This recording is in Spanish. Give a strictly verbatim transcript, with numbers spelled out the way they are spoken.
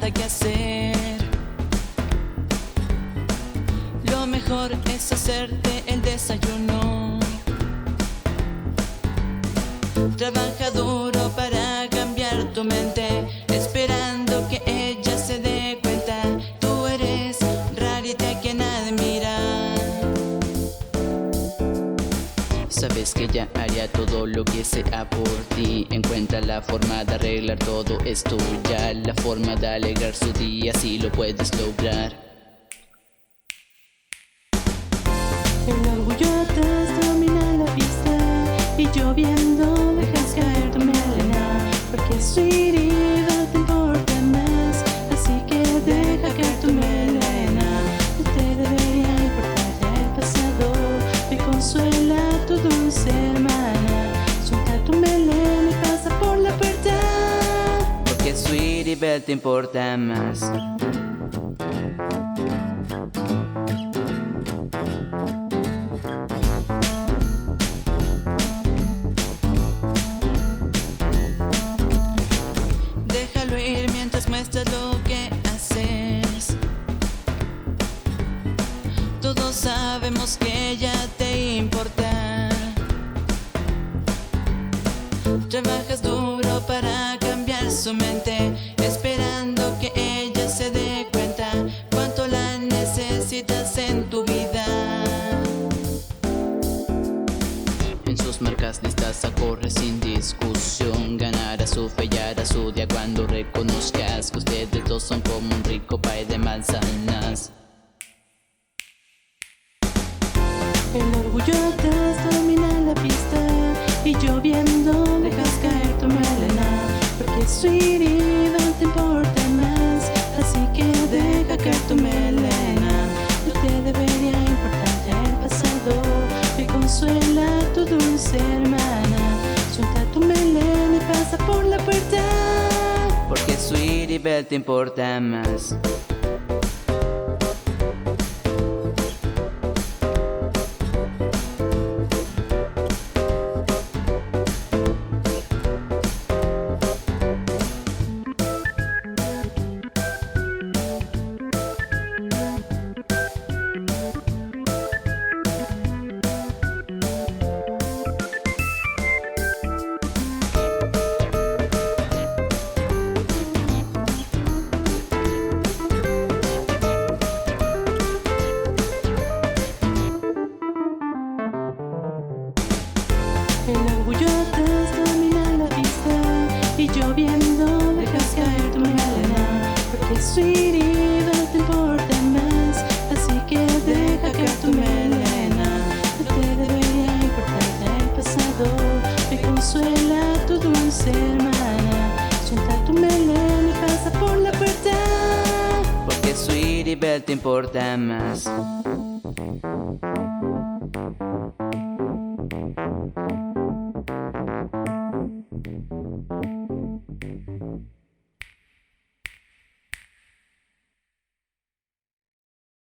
nada que hacer. Lo mejor es hacerte el desayuno. Trabaja duro para cambiar tu mente, esperando que ella se dé cuenta. Tú eres rarita que nadie mira. Sabes que ella haría todo lo que sea por ti. Encuentra la forma de arreglar todo esto ya, la forma de alegrar su día, si lo puedes lograr. El orgullo atrás domina la pista y lloviendo dejas caer tu melena, porque Sweetie no te importa más, así que deja caer tu melena. No te debería importar ya el pasado, me consuela tu dulce hermana. Suelta tu melena y pasa por la puerta, porque Sweetie Belle te importa más. Déjalo ir mientras muestras lo que haces. Todos sabemos que ella te importa. Trabajas duro para cambiar su mente, esperando que ella se dé cuenta cuánto la necesitas en tu vida. En sus marcas listas a correr sin discusión, ganarás su fe y harás su día cuando reconozcas que ustedes dos son como un rico pay de manzanas. el orgullo atrás domina la pista y lloviendo dejas caer tu melena, porque Sweetie no te importa más, así que deja caer tu melena. No te debería importar ya el pasado, me consuela tu dulce hermana. Suelta tu melena y pasa por la puerta, porque Sweetie Belle te importa más. el orgullo atrás domina la pista y lloviendo dejas caer tu melena, porque Sweetie no te importa más, así que deja caer tu melena. No te debería importar ya el pasado, me consuela tu dulce hermana. Suelta tu melena y pasa por la puerta, porque Sweetie Belle te importa más.